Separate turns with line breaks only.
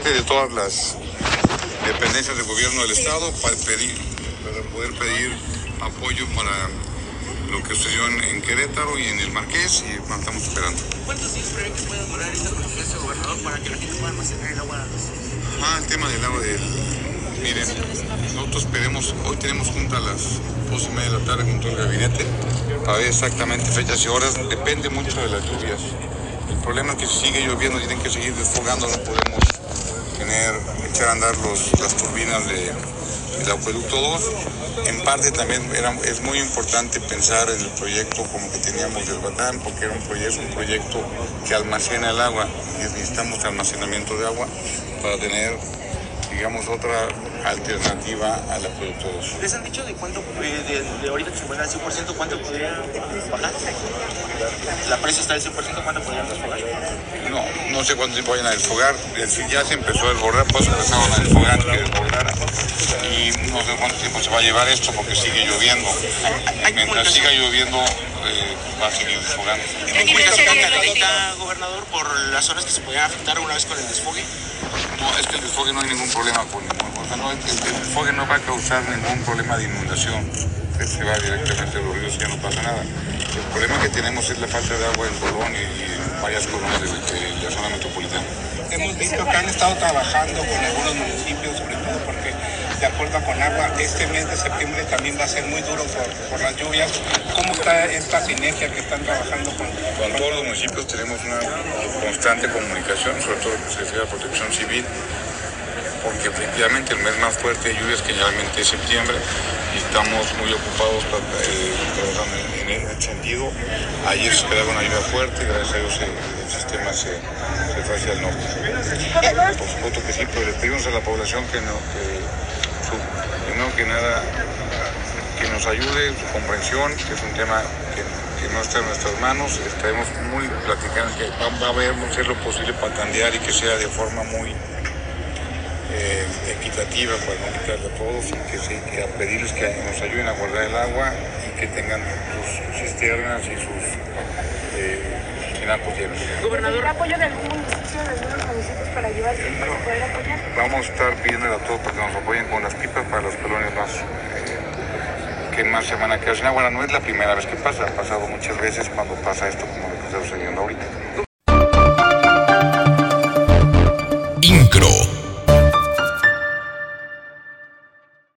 parte de todas las dependencias del gobierno del estado para poder pedir apoyo para lo que sucedió en Querétaro y en el Marqués, y estamos esperando.
¿Cuántos días creen que puede durar esta contingencia, gobernador, para que la gente pueda almacenar el agua?
El tema del agua miren, nosotros esperemos, hoy tenemos junta a las 2:30 de la tarde con todo el gabinete para ver exactamente fechas y horas. Depende mucho de las lluvias. El problema es que si sigue lloviendo tienen que seguir desfogando, no podemos echar a andar las turbinas del acueducto 2. En parte también es muy importante pensar en el proyecto como que teníamos del Batán, porque es un proyecto que almacena el agua y necesitamos almacenamiento de agua para tener, digamos, otra alternativa al acueducto 2.
¿Les han dicho de cuánto, de ahorita que se vuelve al 100%, cuánto podría bajar? La presa está al 100%, ¿cuánto podrían desfogar?
No sé cuánto tiempo vayan a desfogar. Ya se empezó a desbordar, pues empezaron a desfogar que desbordara. Y no sé cuánto tiempo se va a llevar esto porque sigue lloviendo. Mientras siga lloviendo, va a seguir desfogando.
¿Hay comunicación ahorita, gobernador, por las zonas que se podrían afectar una vez con el desfogue?
No, es que el desfogue no hay ningún problema con ningún cosa. El desfogue no va a causar ningún problema de inundación. Se va directamente a los ríos y ya no pasa nada. El problema que tenemos es la falta de agua en Colón y en varias colonias de la zona metropolitana.
Hemos visto que han estado trabajando con algunos municipios, sobre todo porque, de acuerdo con agua, este mes de septiembre también va a ser muy duro por las lluvias. ¿Cómo está esta sinergia que están trabajando con
todos los municipios? Tenemos una constante comunicación, sobre todo lo que se refiere a la protección civil, porque efectivamente el mes más fuerte de lluvias que generalmente es septiembre, y estamos muy ocupados trabajando en ese sentido. Ayer se esperaba una lluvia fuerte, gracias a Dios el sistema se fue hacia el norte. Por supuesto que sí, pero le pedimos a la población primero que nada, que nos ayude, su comprensión, que es un tema que no está en nuestras manos. Estaremos muy platicando, que vamos a hacer lo posible para tandear y que sea de forma muy equitativa para no quitarle a todos, y que a pedirles que nos ayuden a guardar el agua y que tengan sus cisternas y sus tinacos llenos.
¿Gobernador, apoyo de algún municipio, de algunos municipios para llevar para poder apoyar?
Vamos a estar pidiéndole a todos para que nos apoyen con las pipas para los colonias que más se van a quedar sin agua. No es la primera vez que pasa, ha pasado muchas veces cuando pasa esto como lo que está sucediendo ahorita.